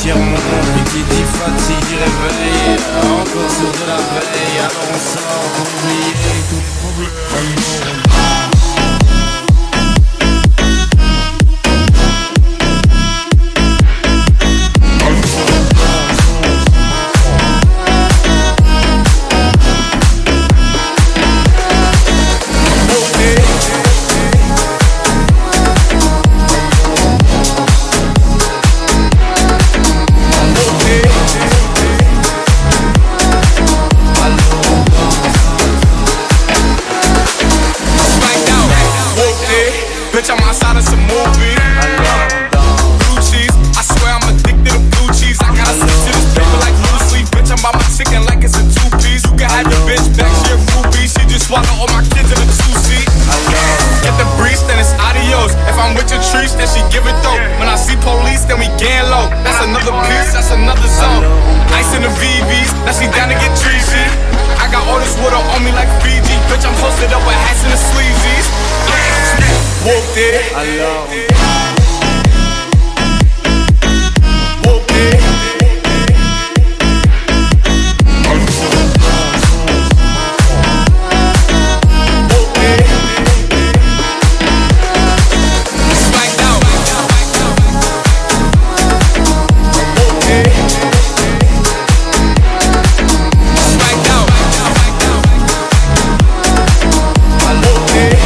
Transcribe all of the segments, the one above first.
mon monde. Et qui dit fatigue dit réveil, encore sur de la veille. Alors on sort pour oublier tous les problèmes. Bitch, I'm outside of some movie. Blue cheese, I swear I'm addicted to blue cheese. I gotta stick to this paper like blue sleep. Bitch, I'm by my chicken like it's a two-piece. You can have your bitch back, she a groupie. She just swallow all my kids in a two-seat. Get the breeze, then it's adios. If I'm with your trees, then she give it though. When I see police, then we gang low. That's another piece, that's another zone. Ice in the VVs, now she down to get treachy. I got all this water on me like Fiji. Bitch, I'm posted up with hats and the sleazies. Whooped it. I love it. Whooped it. Whooped it. Swagged out. Whooped it. Swagged out. I whooped it.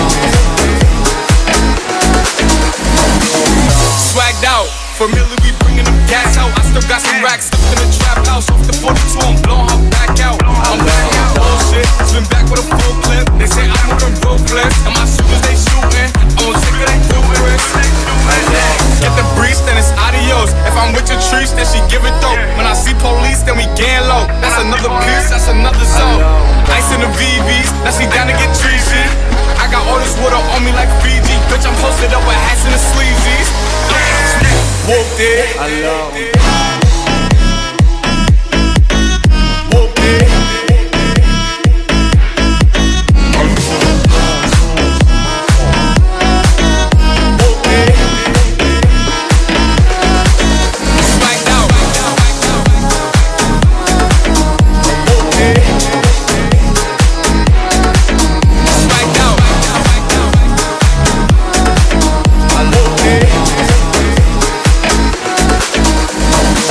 Swagged out, familiar, we bringing them gas out. I still got some racks stuck in the trap house. Off the 42, I'm blowing her back out. I'm back out, bullshit. Swim back with a full clip. They say I'm with them ruthless, and my shooters they shooting. I'm sick of they doers. Get the breeze, then it's adios. If I'm with your trees, then she give it though. When I see police, then we gang low. That's another piece, that's another zone. Ice in the VVs, now she down to get treachy. I got all this water on me like Fiji. Bitch, I'm posted up with hats and the sleazies. Whooped it. I love it. Whooped it. Whooped it. Swagged out. Whooped it. Swagged out. I whooped it.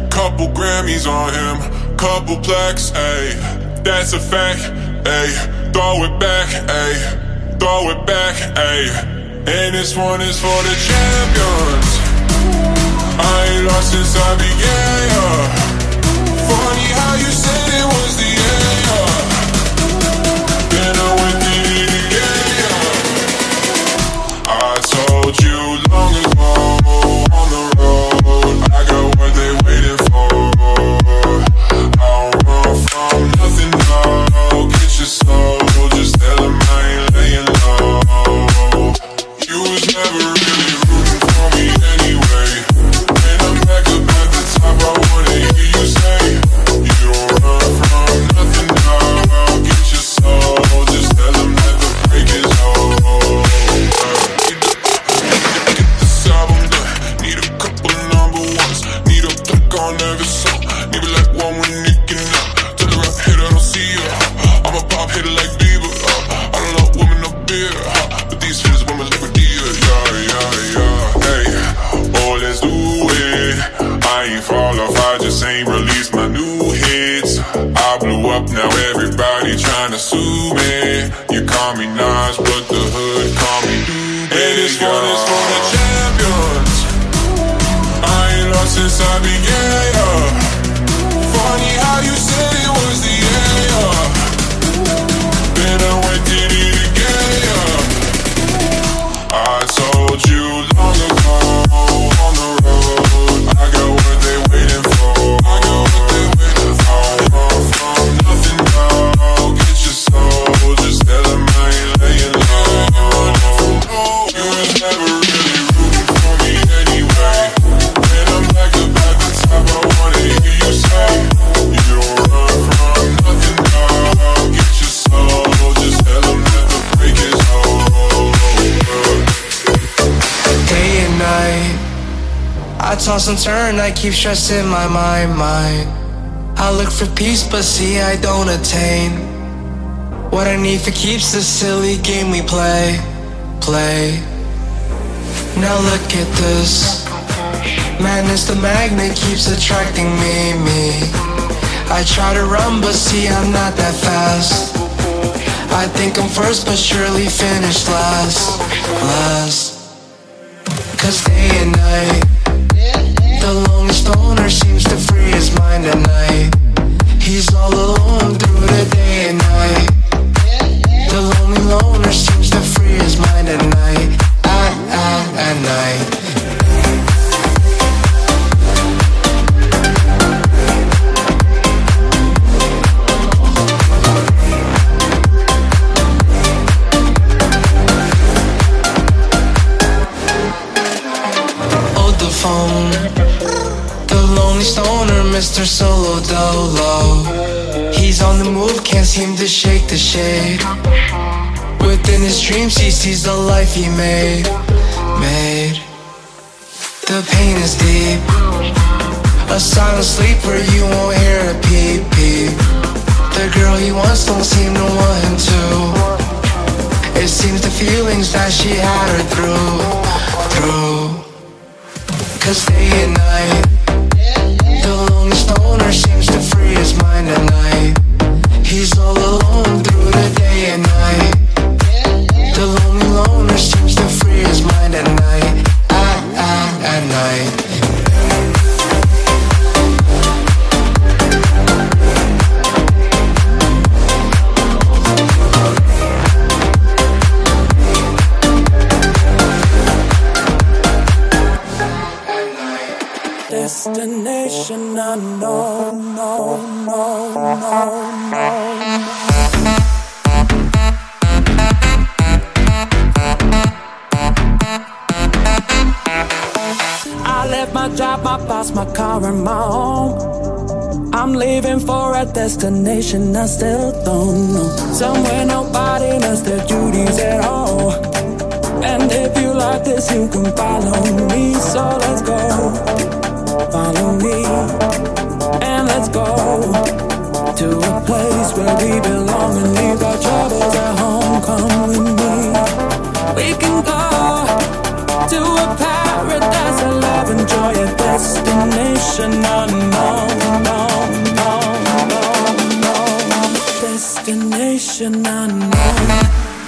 Couple Grammys on him, couple plaques, ayy. That's a fact, ayy. Throw it back, ayy. Throw it back, ayy. And this one is for the champions. I ain't lost since I began, yeah. Funny how you said it was the end, yeah. Then I went and did it again, yeah. I told you long ago on the road, I got what they waiting for. I don't run from nothing, no. Get your soul, just tell them I ain't laying low. You was never really rooting for me anyway. When I'm back up at the top, I wanna hear you say, you don't run from nothing, no. Get your soul, just tell them that the break is over. Get this album done, need a couple number ones. Need a click on every song, need me like one when nicking up. Tell the rap hitter I don't see ya. I'm a pop hitter like Bieber. I don't love women no beer, but these hitters women like Medea. Yeah. Hey, oh let's do it. I ain't fall off, I just ain't released my new hits. I blew up, now everybody tryna sue me. You call me Nas, but the hood call me Doobie. And this one is for the champions. I ain't lost since I began, yeah. Funny how you said it was the end, yeah. Then I went and did it again, yeah. I told you long ago on the road, I got what they waiting for. I got what they waiting for. I don't run from nothing, no. Get your soul, just tell them I ain't laying low. You was never really rooting for me anyway. When I'm back up at the top, I wanna hear you say, you don't run from nothing, no. Get your soul, just tell them that the break is over. Day and night, I toss and turn, I keep stressing my mind. I look for peace, but see I don't attain. What I need for keeps the silly game we play. Now look at this. Madness, the magnet keeps attracting me. I try to run, but see I'm not that fast. I think I'm first, but surely finish last. Cause day and night, the lonely stoner seems to free his mind at night. He's all alone through the day and night. The lonely loner seems to free his mind at night. At night. Phone. The lonely stoner, Mr. Solo Dolo. He's on the move, can't seem to shake the shade. Within his dreams, he sees the life he made. The pain is deep. A silent sleeper, you won't hear a peep. The girl he wants don't seem to want him to. It seems the feelings that she had her through. Cause day and night, the lonely stoner seems to free his mind at night. He's all alone through the day and night. The lonely loner seems to free his mind at night. At night. Destination unknown, no. I left my job, my boss, my car and my home. I'm leaving for a destination I still don't know. Somewhere nobody knows their duties at all. And if you like this, you can follow me. So let's go. Follow me, and let's go to a place where we belong and leave our troubles at home. Come with me. We can go to a paradise of love and joy, a destination unknown, destination unknown.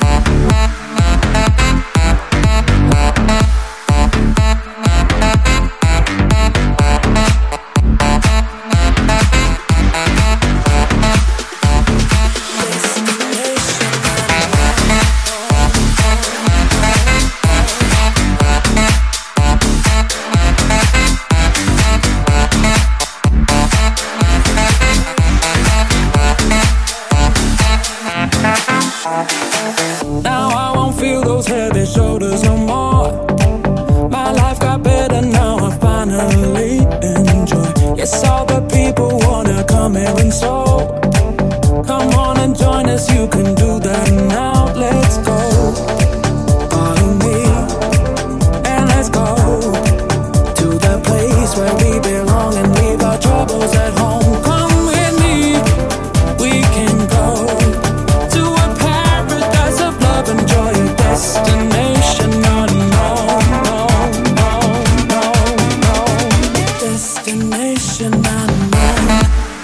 Now I won't feel those heavy shoulders no more. My life got better now, I finally enjoy. Yes, all the people wanna come here and so come on and join us, you can do that now. Let's go, follow me, and let's go to the place where we belong and leave our troubles at home. Come with me, we can go to a paradise of love and joy, a destination unknown, destination unknown.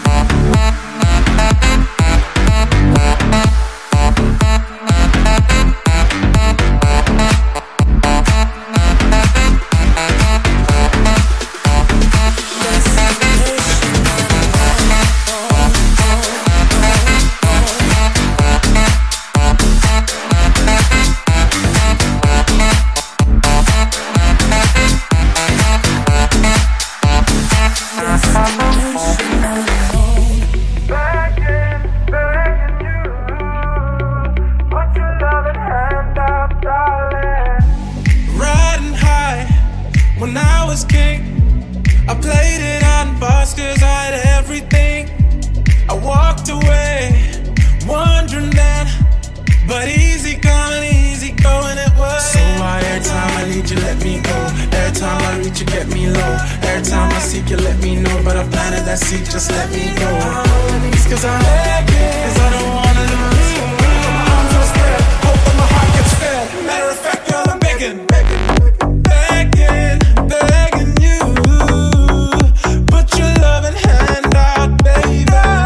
Riding high when I was king, I played it on bars 'cause I had everything. I walked away, wondering then, but easy coming, easy going it was. So why every time I need you, let me go? Every time I reach you, get me low. Every time I seek you, let me know. But I planted that seed, just let me go. It's 'cause I'm begging, 'cause I don't wanna lose. My arms are spread, hope that my heart gets fed. Matter of fact, girl, I'm begging, begging, begging, begging you. Put your loving hand out, baby.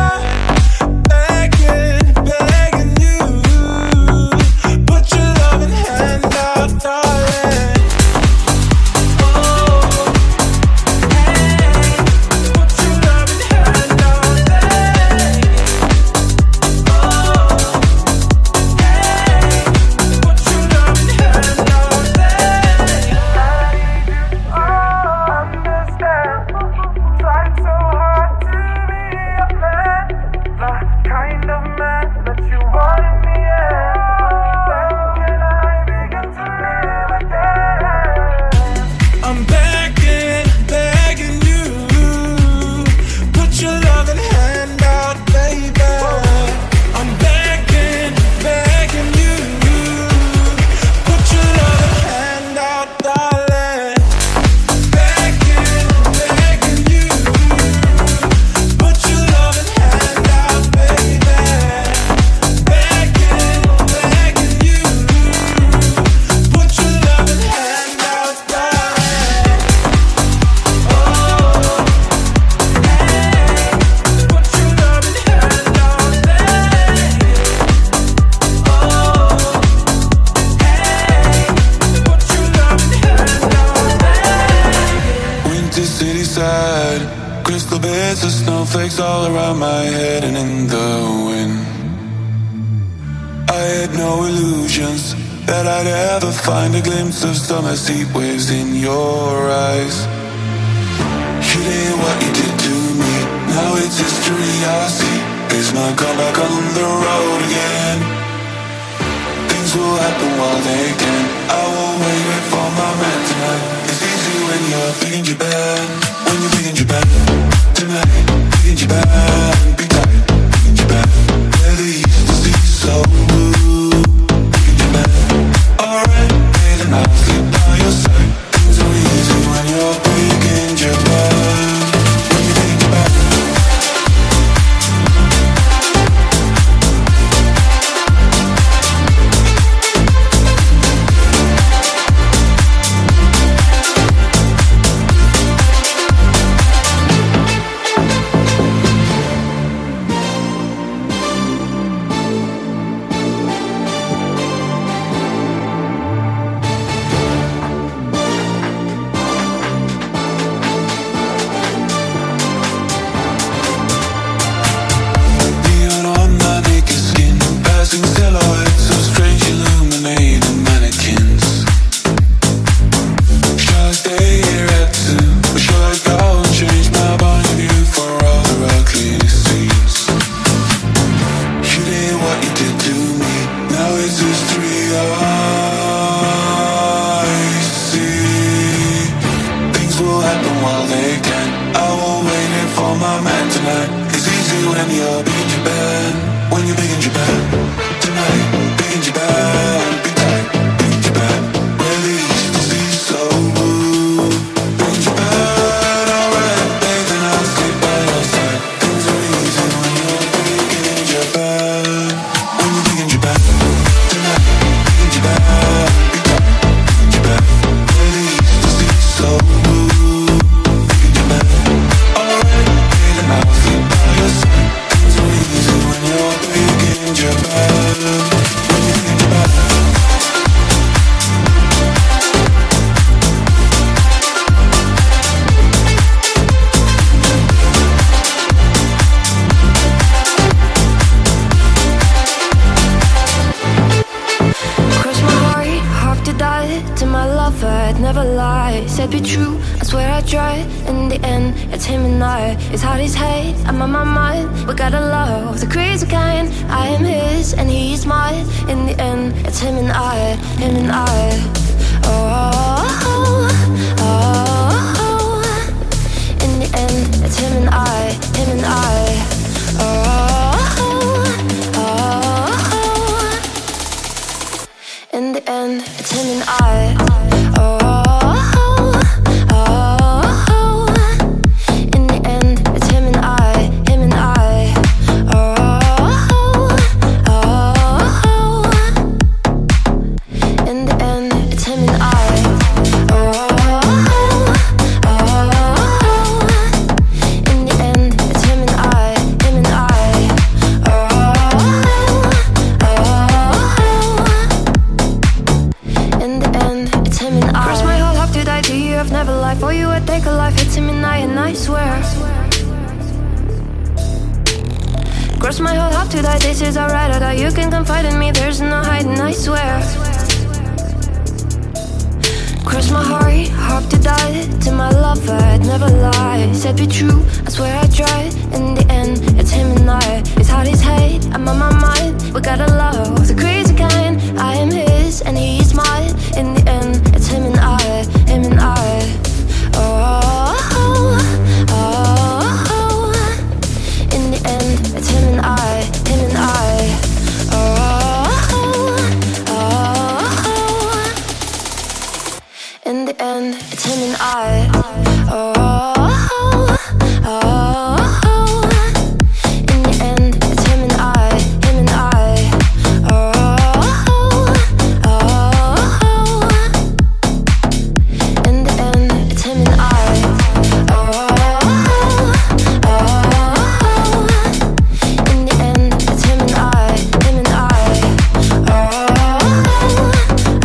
Begging, begging you. Put your loving hand out, darling. Oh, hey, put your loving hand out, baby. Oh, hey, put your loving hand out, baby. I understand. Tried so hard to be a man, the kind of man that you want in the end. When can I begin to live again? I'm begging, begging you. Put your loving hand out, baby. I'm begging, begging you. Put your loving hand out, darling. Begging, begging you. Put your loving hand out, baby. Begging, begging you. Put your loving hand out, darling. Oh, hey, put your loving hand out, baby. Oh, hey, put your loving hand out, baby. Winter city side, crystal beds of snowflakes all around my head and in the wind. I had no illusions that I'd ever find a glimpse of summer sea waves in your eyes. You did what you did to me, now it's history I see. It's my comeback on the road again. Things will happen while they can. I will wait for my man tonight. It's easy when you're big in Japan. When you're big in Japan. Tonight, big in Japan. Be tight, big in Japan. Where the east is the so blue. Big in Japan. Alright, baby, now sleep by your side. Things are easy when you're big in Japan. When you're big in Japan. on my mind tonight. It's easy when you're big in Japan. When you're big in Japan. Tonight, big in Japan. Big tight, big in Japan. Where the east is east, so blue. Big in Japan, alright, babe, then I'll sit by your side. Things are easy when you're big in Japan. When you're big in Japan. Tonight, big in Japan. Big tight, big in Japan. Where the east is east, so blue. Big in Japan. Alright, babe, then I'll sit by your side. Things are easy when you're big in Japan. When you're big in Japan. Cross my heart, hope to die to my lover, I'd never lie. Said be true, I swear I tried. In the end, it's him and I. It's hard as hate, I'm on my mind. We got a love, the crazy kind. I am his and he's mine. In the end, it's him and I, him and I. Oh, oh, oh, oh. In the end, it's him and I, him and I. Oh, oh, oh, oh. In the end, it's him and I. Oh, oh, oh, oh. In the end, it's him and I, him and I. Oh, oh, oh. In the end, it's him and I. Oh, oh, oh. In the end, it's him and I, him and I. Oh, oh. In the end, it's him and I. Cross my whole heart to die to you, I've never lied. For you, I'd take a life, it's him and I swear. Cross my whole heart to die, this is alright. I thought you can confide in me, there's no hiding, I swear. Cross my heart, hope to die to my lover, I'd never lie. Said be true, I swear I tried. In the end, it's him and I. It's hard as hate, I'm on my mind. We got a love, the crazy kind. I am his and he's mine. In the end, it's him and I, him and I. Oh, oh, oh, oh. In the end, it's him and I, him and I. Oh, oh, oh, oh. In the end, it's him and I. Oh, oh, oh, oh. In the end, it's him and I, him and I. Oh, oh, oh, oh. In the end, it's him and I. Oh, oh, oh. In the end, it's him and I, him and I. Oh, oh,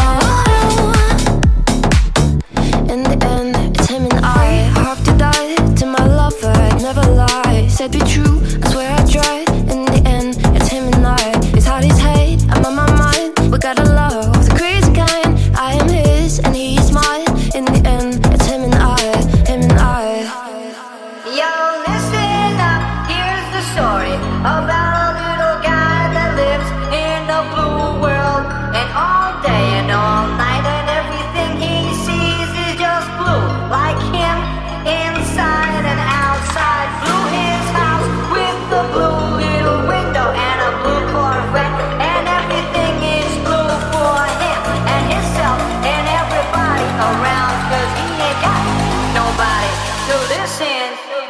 oh. In the end, it's him and I. Hope to die to my lover, I'd never lie. Said be true, I swear I tried. In the end, it's him and I. It's hard as hate, I'm on my mind. We got a love, the crazy kind. I am his and he's mine. In the end, it's him and I, him and I. Yo, listen up, here's the story about a little guy that lives in a blue world. And all day and all night and everything he sees is just blue. Like him, inside and outside. Blue his house with the blue little window and a blue Corvette. And everything is blue for him and himself and everybody around. Cause he ain't got nobody to listen.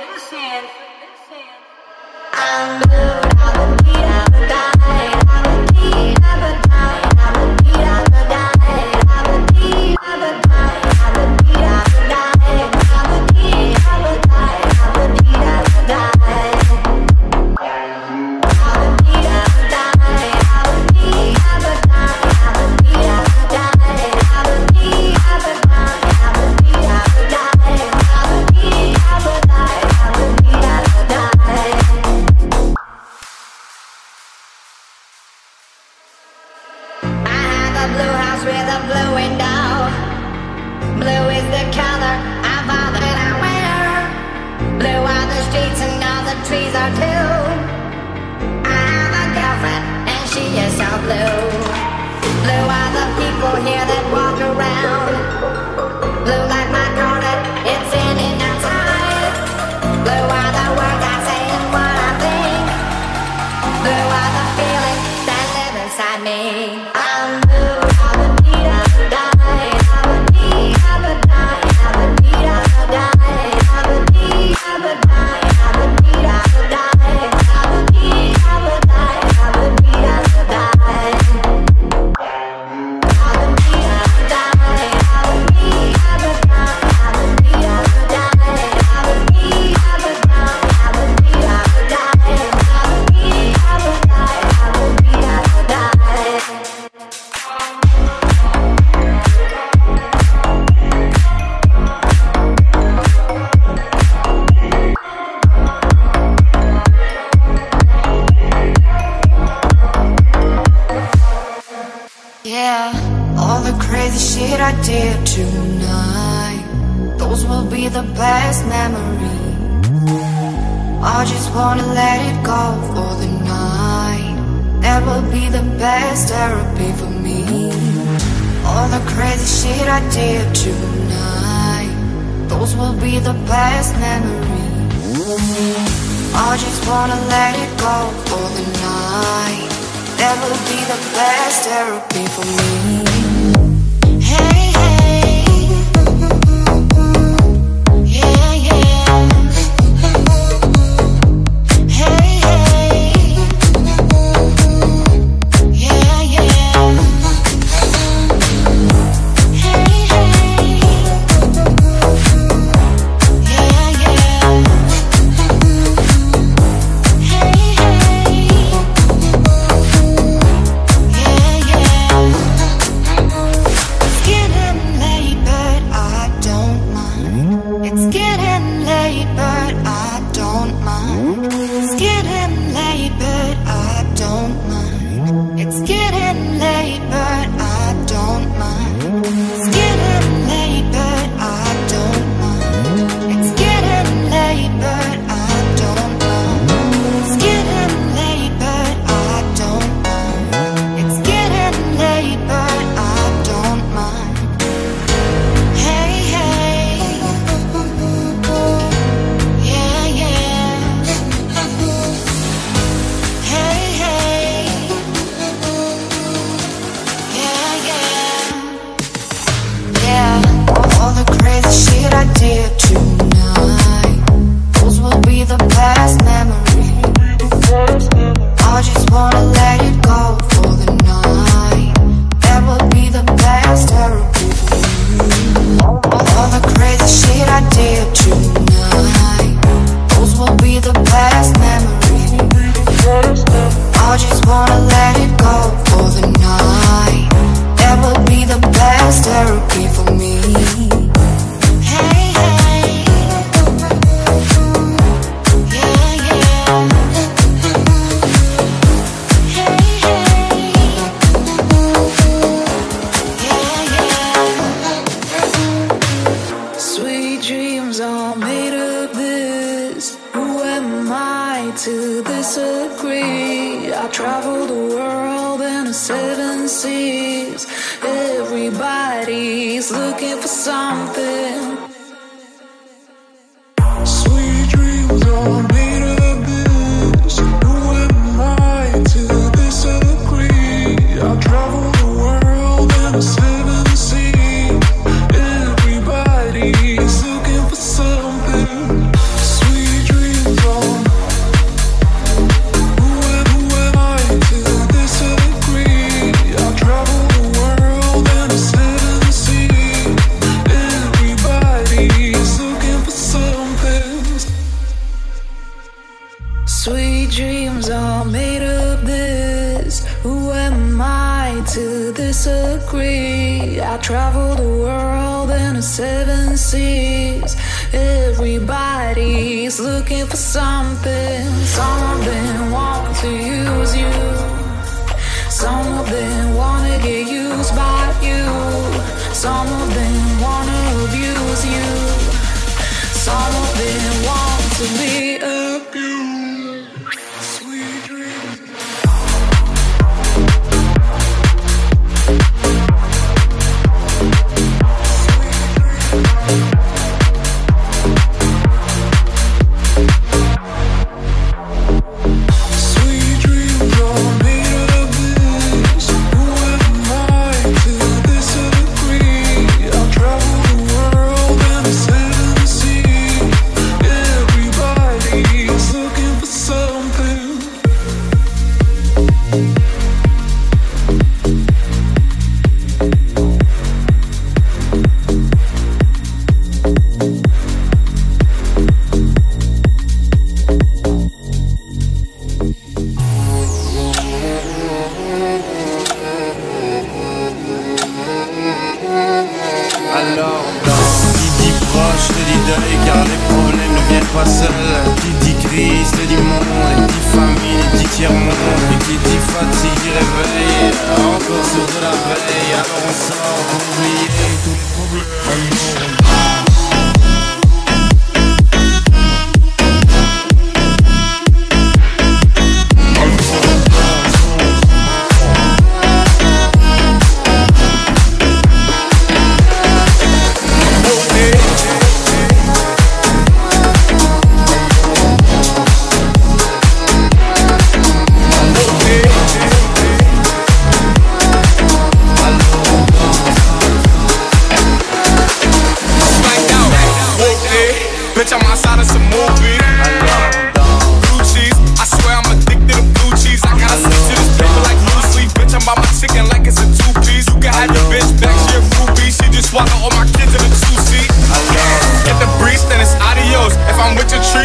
I'm blue, I'm a beat, I'm a die, I'm a beat, I'm a die, I'm a beat, I'm a die, I'm a beat, I'm a die, I'm a beat, I'm a die, I'm a beat, I'm a die, I'm a beat, I'm a die. I'm a beat, I'm a die, I'm a beat, I'm a die, I'm a beat, I'm a die, I'm a beat, I'm a die, I'm a beat, I'm a die, I'm a beat, I'm a die, I'm a beat, I'm a die. Blue house with a blue window. Blue is the color of all that I wear. Blue are the streets and all the trees are too. I have a girlfriend and she is so blue. Blue are the people here that walk around. Blue like my garden, it's in and outside. Blue are crazy shit I did tonight, those will be the best memories. I just wanna let it go for the night. That will be the best therapy for me. All the crazy shit I did tonight, those will be the best memories. I just wanna let it go for the night. That will be the best therapy for me. Hey, hey, yeah, yeah. Hey, hey, yeah, yeah. Hey, hey, yeah, yeah. Hey, hey, yeah, yeah. It's getting late, but I don't mind. It's getting late, but I don't mind. It's getting late, but I don't mind. It's getting late, but I don't mind. It's getting late, but I don't mind. It's getting late, but I don't mind. It's getting late, but I don't mind. It's getting late, but I don't mind. Hey, hey, yeah, yeah. Hey, hey, yeah, yeah. Yeah, all the crazy shit I did tonight, those will be the best memories. I just wanna let it go for the night. That will be the best therapy for me. All the crazy shit I did tonight, those will be the best memories. I just wanna let it go for the night. That will be the best therapy for me. Hey, hey, yeah, yeah. Hey, hey, yeah, yeah. Sweet dreams are made of this. Who am I to disagree? I travel the world in the 7 seas. Everybody's looking for something. Sweet dreams are made of this. Who am I to disagree? I travel the world in the 7 seas. Everybody's looking for something. Sweet dreams are. Who am I to disagree? I travel the world in the 7 seas. Everybody's looking for something. Sweet dreams are made of this. Who am I to disagree? I travel the world in the 7 seas. Everybody's looking for something. Some of them want to use you. Some of them wanna get used by you. Some of them wanna abuse you. Some of them want to be abused. Sweet dreams. Sweet dreams are made of this. Who am I to disagree? I travel the world in the 7 seas. Everybody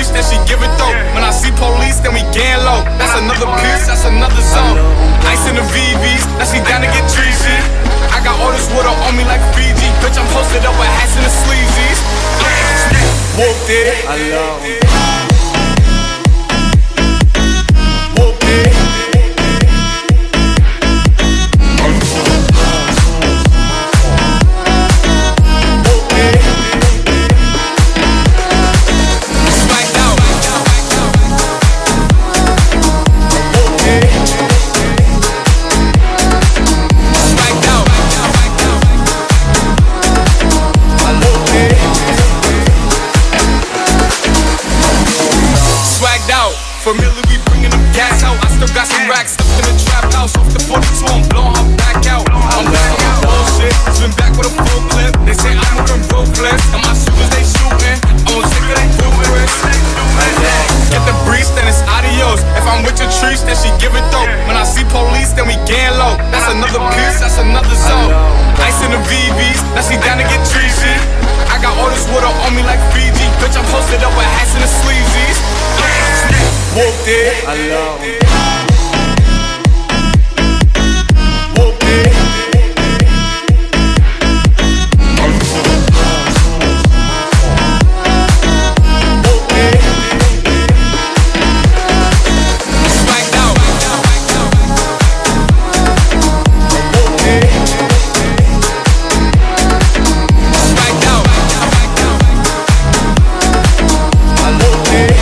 treats, then she give it though. When I see police, then we gang low. That's another piece, that's another zone. Ice in the VVs, now she down to get treachy. I got all this water on me like Fiji. Bitch, I'm posted up with hats and the sleazies. Whooped it. I love it. Whooped it. Familiar, we bringing them gas out. I still got some racks stuck in the trap house. Off the 42, I'm blowing her back out. I'm back on bullshit, swim back with a full clip. They say I'm moving ruthless, and my shooters they shooting. I'm on sick of they foolish. Get the breeze, then it's adios. If I'm with your trees, then she give it though. When I see police, then we gang low. That's another piece, that's another zone. Ice in the VVs, now she down to get treachy. I got all this water on me like Fiji. Bitch, I'm posted up with hats and the sleazies. Whooped it. I love it. Whooped it. Whooped it. Smacked out. Whooped it. Smacked out. I whooped it.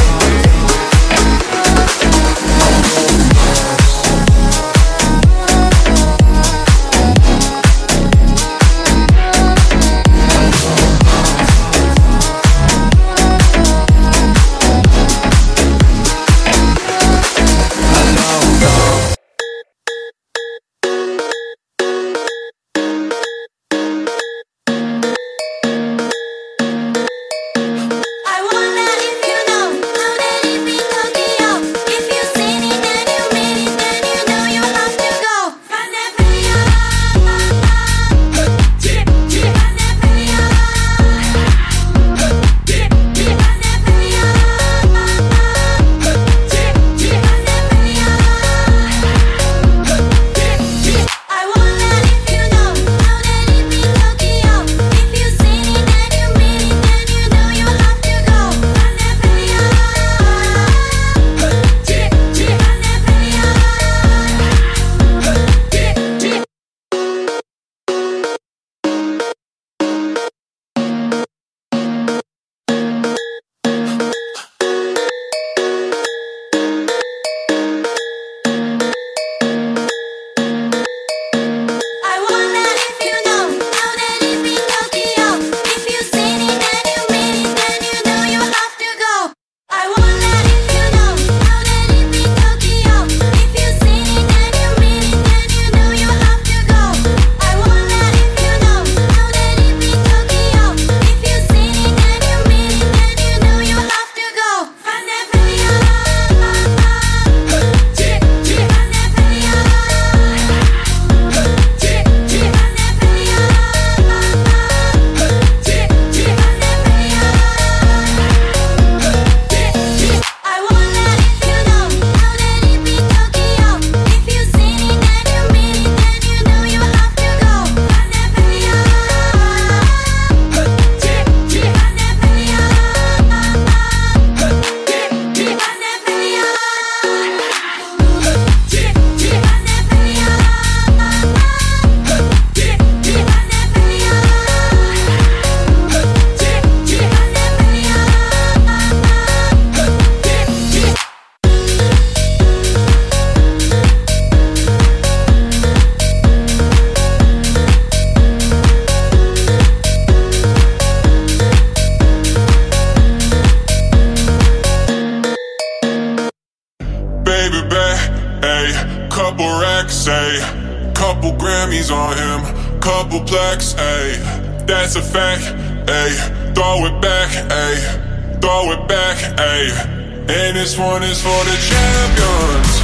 Couple Grammys on him, couple plaques, ayy. That's a fact, ayy. Throw it back, ayy. Throw it back, ayy. And this one is for the champions.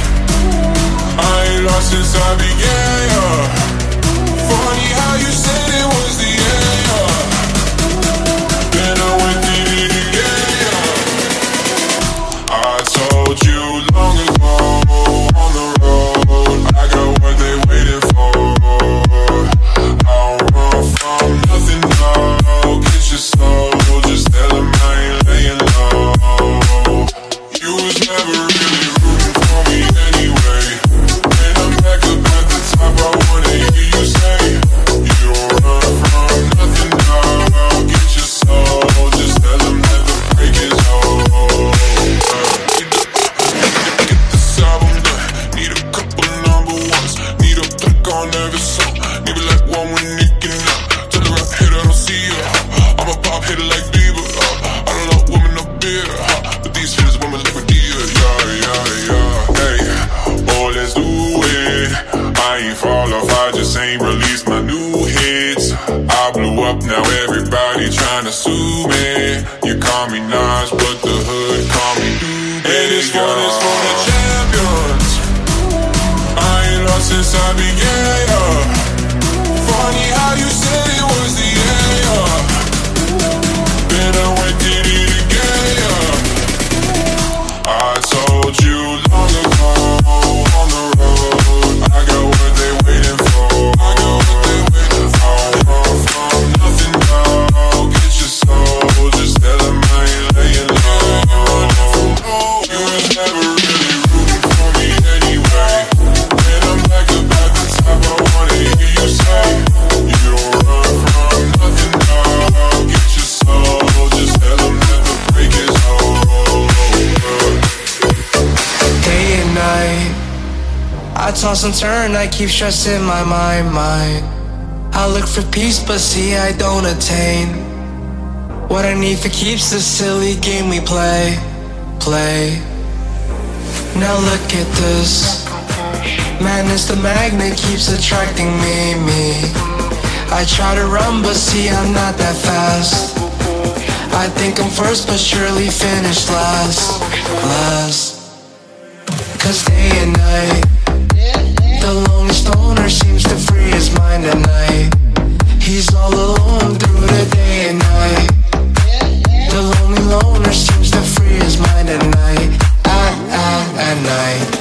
I ain't lost since I began, yeah. Funny how you said it was the end, yeah. Then I went did it again, yeah. ain't fall off, I just ain't released my new hits. I blew up, now everybody tryna sue me. You call me Nas, but the hood call me Doobie. And this one is for the champions. I ain't lost since I began, yeah. Funny how you said it was the end, yeah. Then I went did it again, yeah. I told you long ago on the road, I got what they waiting for. I got what they waiting for. Run from nothing, dog. Get your soul. Just tell them I ain't laying low. You was never really rooting for me anyway. When I'm back up at the top, I wanna hear you say, you don't run from nothing, dog. Get your soul. Just tell them that the break is over. Day and night, I toss and turn, I keep stressing my mind. I look for peace, but see I don't attain what I need for keeps the silly game we play. Now look at this, madness the magnet keeps attracting me. I try to run, but see I'm not that fast. I think I'm first, but surely finish last. Cause day and night, the lonely stoner seems to free his mind at night. He's all alone through the day and night. The lonely loner seems to free his mind at night. At night.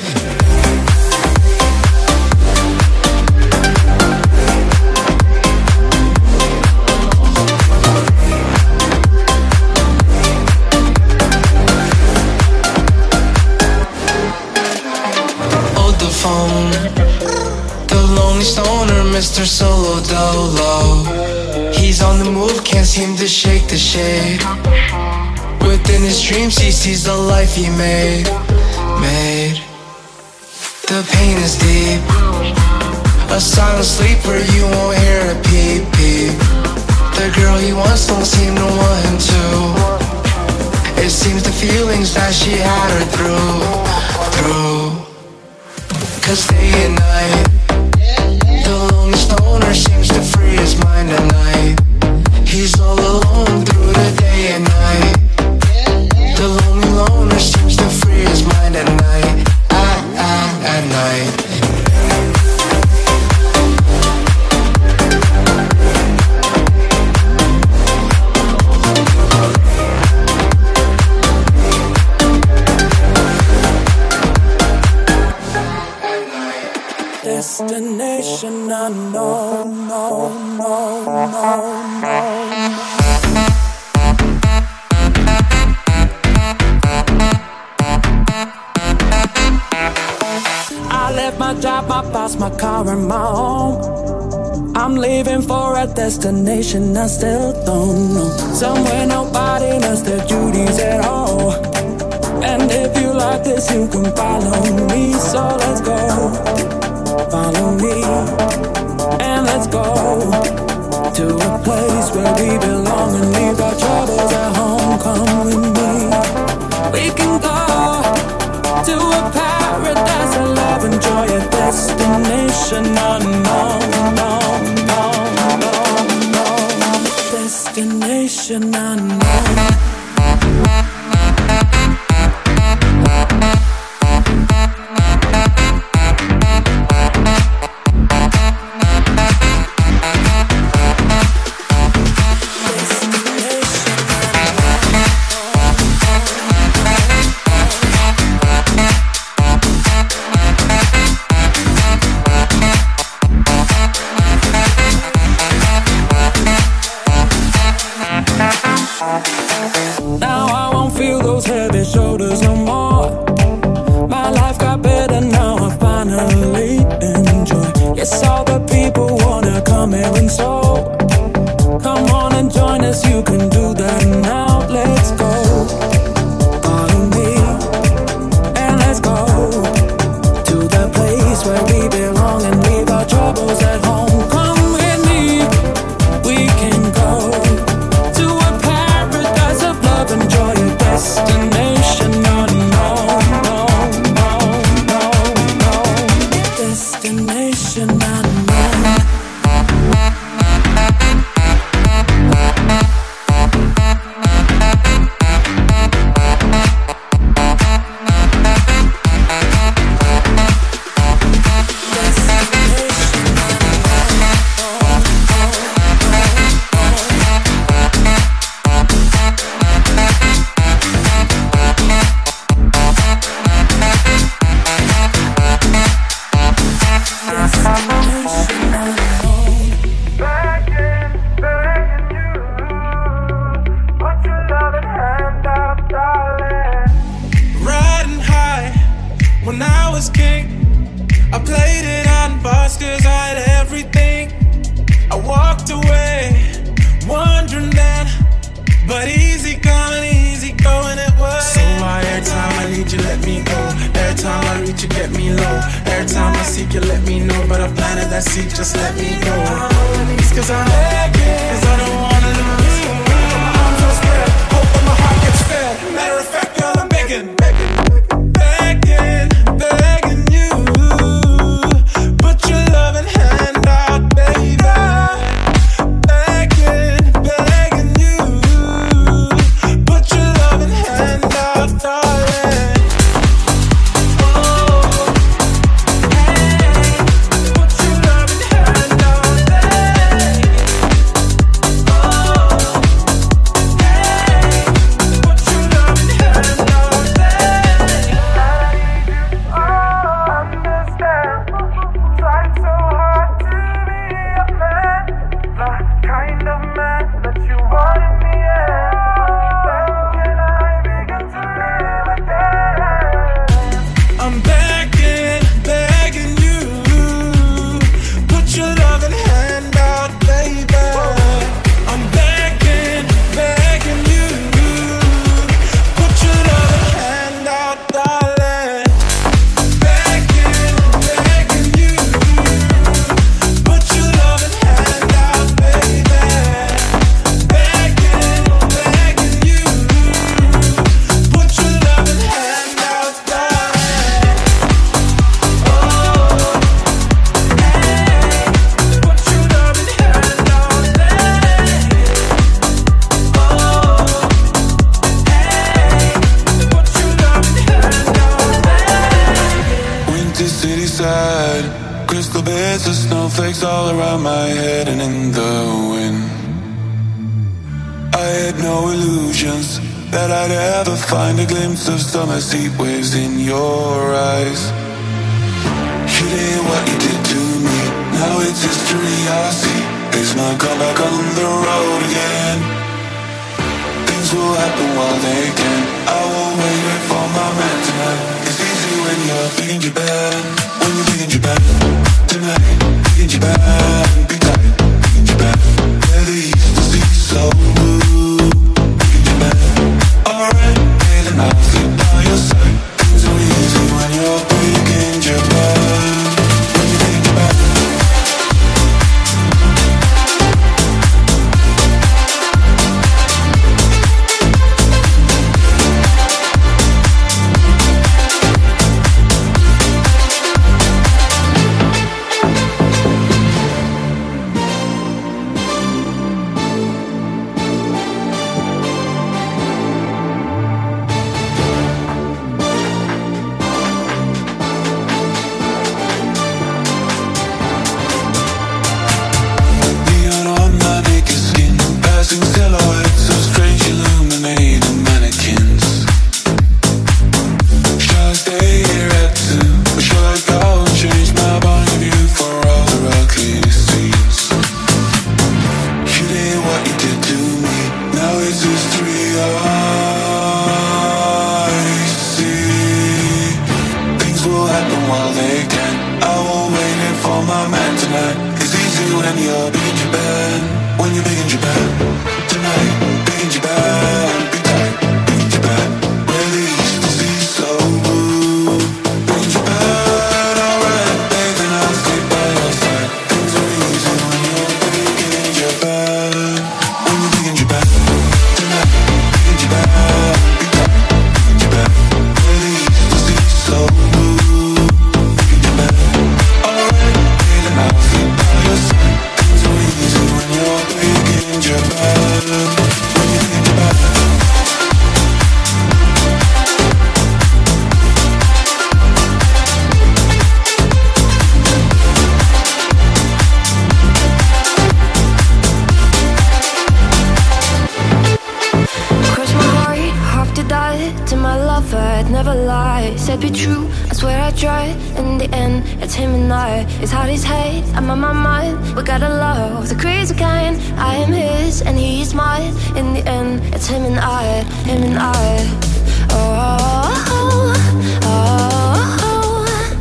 The lonely stoner, Mr. Solo Dolo. He's on the move, can't seem to shake the shade. Within his dreams he sees the life he made. The pain is deep, a silent sleeper, you won't hear a peep. The girl he wants don't seem to want him to. It seems the feelings that she had her through. Cause day and night, the lonely stoner seems to free his mind at night. He's all alone through the day and night. The lonely loner seems to free his mind at night. At night. Destination unknown, no. I left my job, my boss, my car, and my home. I'm leaving for a destination I still don't know. Somewhere nobody knows their duties at all. And if you like this, you can follow me. So let's go. Follow me, and let's go to a place where we belong and leave our troubles at home. Come with me. We can go to a paradise of love, enjoy a destination unknown. Destination unknown. Now I won't feel those heavy shoulders no more. My life got better now, I finally enjoy. Yes, all the people wanna come here and so come on and join us, you can do that now. Let's go. Follow me, and let's go to the place where we belong and leave our troubles at home. Come with me, we can go to a paradise of love, enjoy a destination unknown. Destination unknown. was king, I played it on bus 'cause I had everything. I walked away, wondering then, but easy coming, easy going it was. So every time I need you, let me go. Every time I reach you, get me low. Every time I seek you, let me know. But I planted that seed, just let me go. It's 'cause I'm begging, 'cause I don't wanna lose you. My arms are spread, hope that my heart gets fed. Matter of fact, girl, I'm begging, begging, begging, begging you. Put your loving hand out, baby. Begging, begging you. Put your loving hand out, darling. Find a glimpse of summer sea waves in your eyes. You did what you did to me. Now it's history I see. It's my comeback on the road again. Things will happen while they can. I will wait for my man tonight. It's easy when you're big in Japan. When you're big in Japan tonight. Big in Japan, be tight. Big in Japan, where the east is the so blue. Big in Japan, alright. I'll sleep by your side. Things are easy when you're big in Japan. When you're big in Japan. said be true, I swear I tried. In the end, it's him and I. It's hard as hate, I'm on my mind. We gotta love the crazy kind. I am his and he's mine. In the end, it's him and I, him and I. Oh, oh, oh, oh.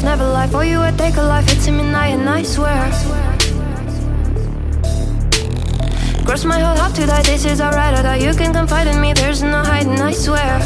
never lie. For you I'd take a life, it's in midnight and I swear. Cross my whole heart to die, this is alright. I thought you can confide in me, there's no hiding, I swear.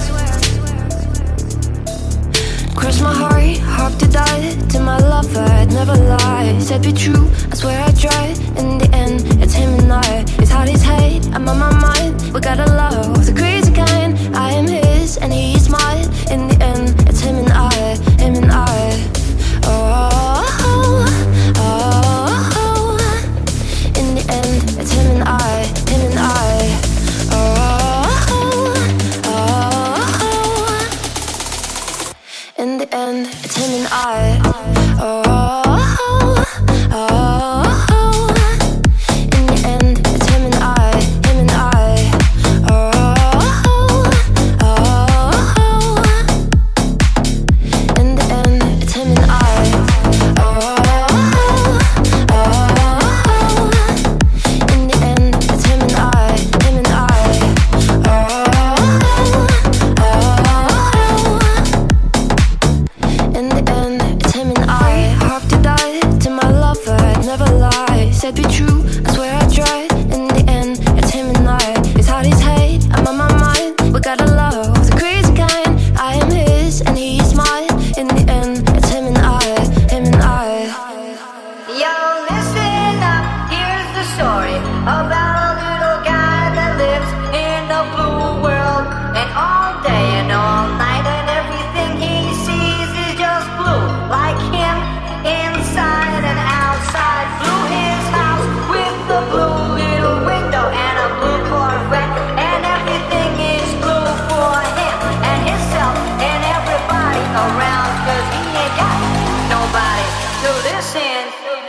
Cross my heart, hope to die. To my lover, I'd never lie. Said be true, I swear I tried. In the end, it's him and I. His heart is hate, I'm on my mind. We got a love, the crazy kind. I am his and he's mine. In the end, it's him and I, him and I. Oh, oh, oh, oh. In the end, it's him and I, him and I. Oh, oh, oh, oh. In the end, it's him and I. Oh, oh, oh, oh. In the end, it's him and I, him and I. Oh, oh, oh, oh. In the end, it's him and I. Oh, oh, oh, oh. In the end, it's him and I, him and I. Oh, oh, oh. In the end, it's him and I. Hope to die to my lover, I'd never lie. Said be true, I swear I tried. In the end, it's him and I. His heart is hate, I'm on my mind. We got a love, the crazy kind. I am his and he's mine. In the end, it's him and I, him and I. Yo, listen up, here's the story about a little guy that lives in a blue world. And all day and all night and everything he sees is just blue. Like him, inside and outside. Blue his house with the blue little window and a blue Corvette. And everything is blue for him and himself and everybody around. Cause he ain't got nobody to listen.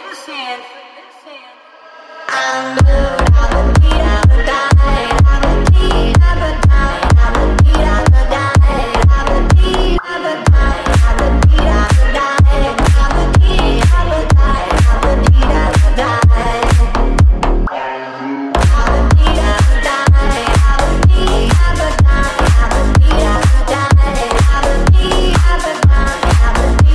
I'm blue, I'm a beat, I'm a die, I'm a beat, I'm a die, I'm a beat, I'm a die, I'm a beat, I'm a die, I'm a beat, I'm a die, I'm a beat, I'm a die, I'm a beat, I'm a die. I'm a beat, I'm a die, I'm a beat, I'm a die, I'm a beat, I'm a die, I'm a beat, I'm a die, I'm a beat, I'm a die, I'm a beat, I'm a die, I'm a beat, I'm a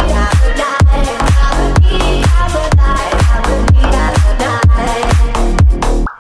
die.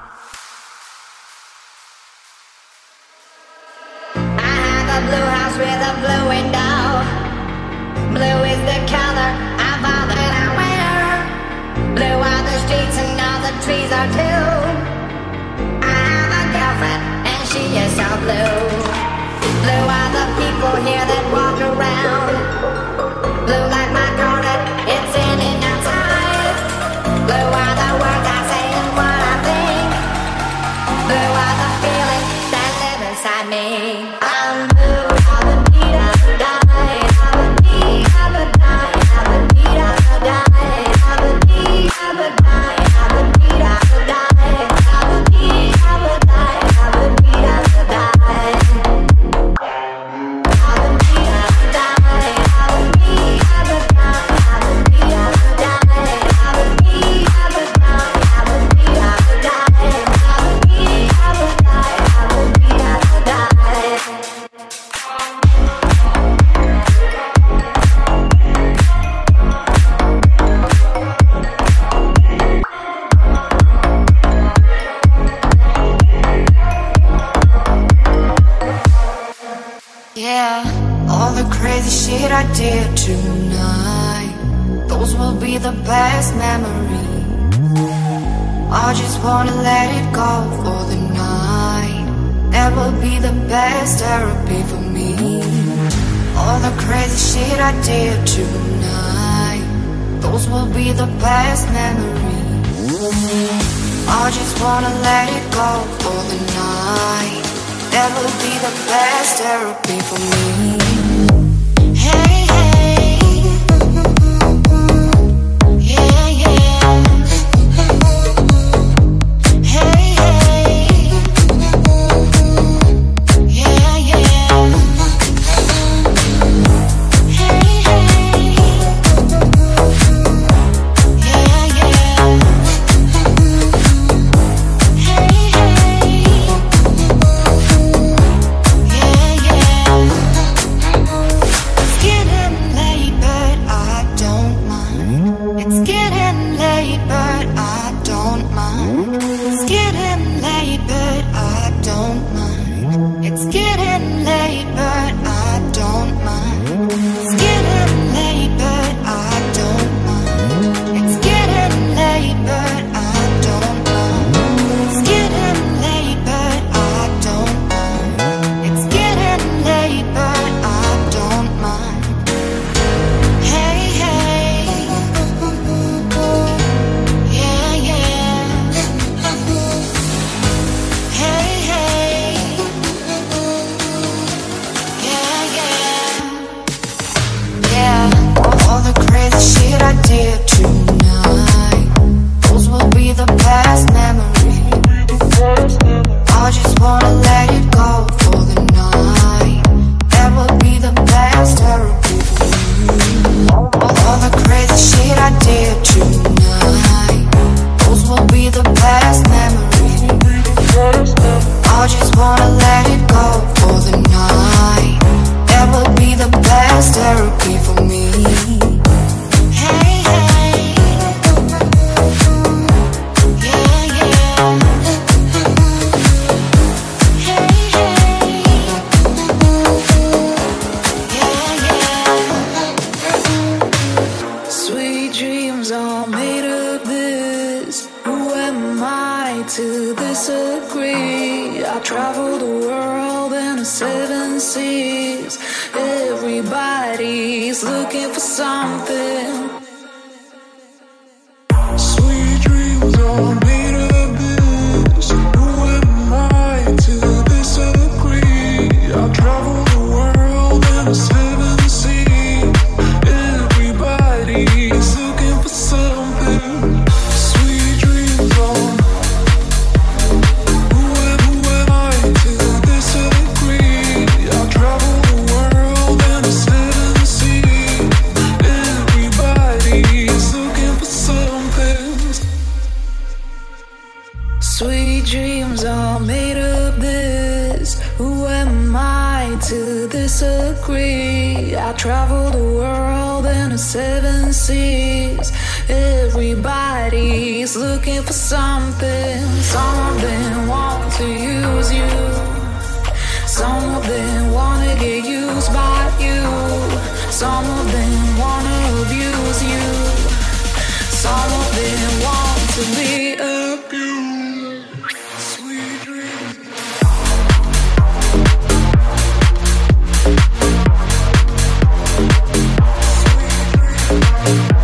I have a blue house with a blue window. Blue is the color of all that I wear. Blue are the streets and all the trees are too. I have a girlfriend and she is so blue. Blue are the people here that walk around. Blue like my garden, it's in and outside. Blue are the words I say and what I think. Blue are the feelings that live inside me. I'm blue, I'm a beat, I'm a die, I'm a beat, I'm a die, I'm a beat, I'm a die, I'm a beat, I'm a die, I'm a beat, I'm a die, I'm a beat, I'm a die, I'm a beat, I'm a die. I'm a beat, I'm a die, I'm a beat, I'm a die, I'm a beat, I'm a die, I'm a beat, I'm a die, I'm a beat, I'm a die, I'm a beat, I'm a die, I'm a beat, I'm a die. Yeah, all the crazy shit I did tonight, those will be the best memories. I just wanna let it go for the night. That will be the best therapy for me. All the crazy shit I did tonight, those will be the best memories. I just wanna let it go for the night. That will be the best therapy for me. Hey, hey. Yeah, yeah. Hey, hey. Yeah, yeah. Hey, hey. Yeah, yeah. Hey, hey. Yeah, yeah. Skin to disagree. I travel the world in the 7 seas. Everybody's looking for something. Sweet dreams are made of this. Who am I to disagree? I travel the world in the 7 seas. Everybody's looking for something. Sweet dreams are. Who am I to disagree? I travel the world in the 7 seas. Everybody's looking for something. Sweet dreams are made of this. Who am I to disagree? I travel the world in the 7 seas. Everybody's looking for something. Some of them want to use you. Some of them wanna get used by you. Some of them wanna abuse you. Some of them want to be abused. Sweet dreams. Sweet dreams.